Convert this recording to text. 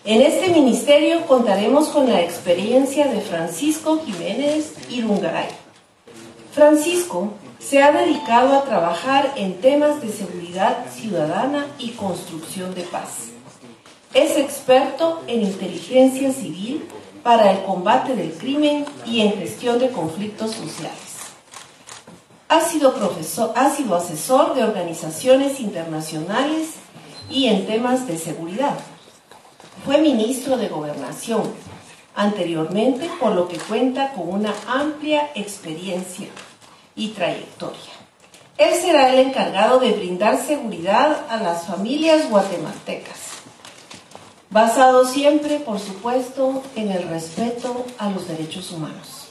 En este ministerio contaremos con la experiencia de Francisco Jiménez Irungaray. Francisco se ha dedicado a trabajar en temas de seguridad ciudadana y construcción de paz. Es experto en inteligencia civil para el combate del crimen y en gestión de conflictos sociales. Ha sido asesor de organizaciones internacionales y en temas de seguridad. Fue ministro de Gobernación anteriormente, por lo que cuenta con una amplia experiencia y trayectoria. Él será el encargado de brindar seguridad a las familias guatemaltecas, basado siempre, por supuesto, en el respeto a los derechos humanos.